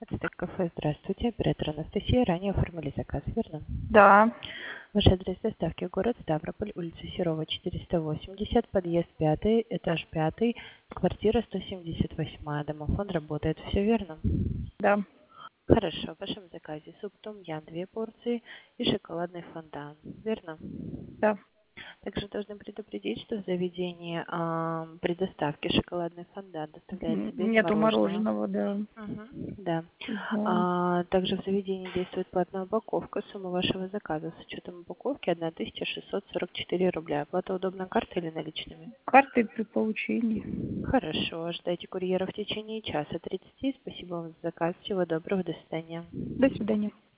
Ацтек кафе, здравствуйте. Оператор Анастасия. Ранее оформили заказ, верно? Да, Ваш адрес доставки город Ставрополь, улица Серова, 480, подъезд 5, этаж 5, квартира 178. Домофон работает. Все верно? да, Хорошо. В вашем заказе суп том-ям 2 порции и шоколадный фондан. Верно? да. Также должны предупредить, что в заведении при доставке шоколадный фондан доставляется без Нету мороженого. мороженого, да. Мгм, да. Да. Также в заведении действует платная упаковка. Сумма вашего заказа с учетом упаковки 1644 рубля. Оплата удобна картой или наличными? Карты при получении. Хорошо. Ожидайте курьера в течение часа 30. Спасибо вам за заказ. Всего доброго. До свидания. До свидания.